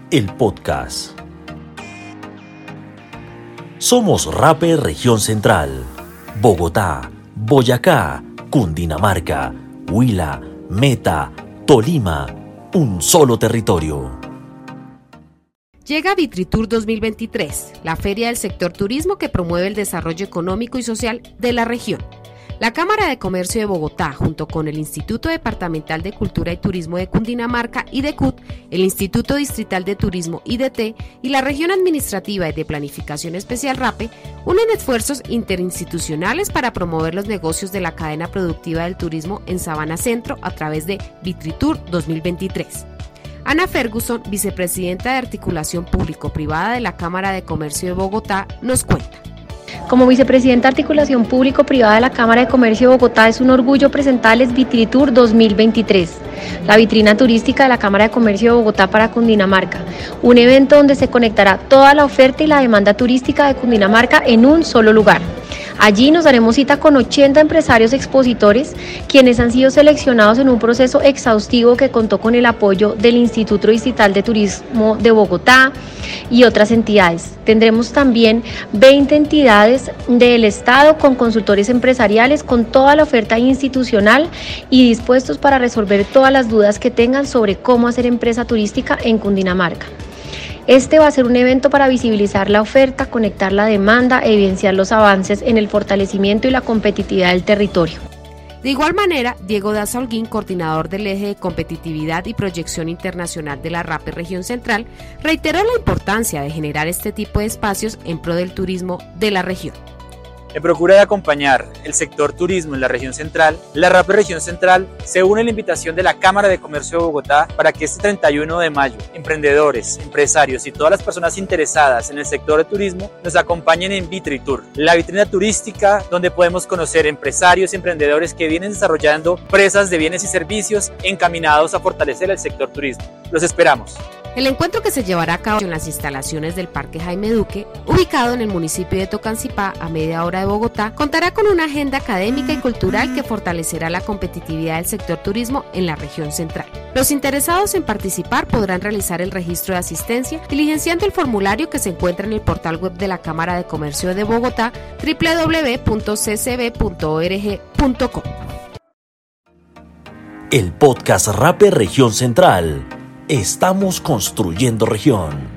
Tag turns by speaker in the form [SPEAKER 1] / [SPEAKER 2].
[SPEAKER 1] el podcast. Somos Rapper Región Central, Bogotá, Boyacá, Cundinamarca, Huila, Meta, Tolima, un solo territorio.
[SPEAKER 2] Llega Vitritour 2023, la feria del sector turismo que promueve el desarrollo económico y social de la región. La Cámara de Comercio de Bogotá, junto con el Instituto Departamental de Cultura y Turismo de Cundinamarca, IDECUT, el Instituto Distrital de Turismo, IDT, y la Región Administrativa y de Planificación Especial RAPE, unen esfuerzos interinstitucionales para promover los negocios de la cadena productiva del turismo en Sabana Centro a través de Vitritour 2023. Ana Ferguson, vicepresidenta de Articulación Público-Privada de la Cámara de Comercio de Bogotá, nos cuenta.
[SPEAKER 3] Como vicepresidenta de Articulación Público-Privada de la Cámara de Comercio de Bogotá, es un orgullo presentarles Vitritour 2023, la vitrina turística de la Cámara de Comercio de Bogotá para Cundinamarca, un evento donde se conectará toda la oferta y la demanda turística de Cundinamarca en un solo lugar. Allí nos daremos cita con 80 empresarios expositores, quienes han sido seleccionados en un proceso exhaustivo que contó con el apoyo del Instituto Distrital de Turismo de Bogotá y otras entidades. Tendremos también 20 entidades del Estado con consultores empresariales, con toda la oferta institucional y dispuestos para resolver todas las dudas que tengan sobre cómo hacer empresa turística en Cundinamarca. Este va a ser un evento para visibilizar la oferta, conectar la demanda, evidenciar los avances en el fortalecimiento y la competitividad del territorio.
[SPEAKER 2] De igual manera, Diego Daza Holguín, coordinador del eje de competitividad y proyección internacional de la RAPE Región Central, reiteró la importancia de generar este tipo de espacios en pro del turismo de la región.
[SPEAKER 4] En procura de acompañar el sector turismo en la región central, la RAPE Región Central se une a la invitación de la Cámara de Comercio de Bogotá para que este 31 de mayo, emprendedores, empresarios y todas las personas interesadas en el sector de turismo nos acompañen en Vitritour, la vitrina turística donde podemos conocer empresarios y emprendedores que vienen desarrollando empresas de bienes y servicios encaminados a fortalecer el sector turismo. Los esperamos.
[SPEAKER 2] El encuentro, que se llevará a cabo en las instalaciones del Parque Jaime Duque, ubicado en el municipio de Tocancipá, a media hora de Bogotá, contará con una agenda académica y cultural que fortalecerá la competitividad del sector turismo en la región central. Los interesados en participar podrán realizar el registro de asistencia diligenciando el formulario que se encuentra en el portal web de la Cámara de Comercio de Bogotá, www.ccb.org.co.
[SPEAKER 1] El podcast Rapper Región Central. Estamos construyendo región.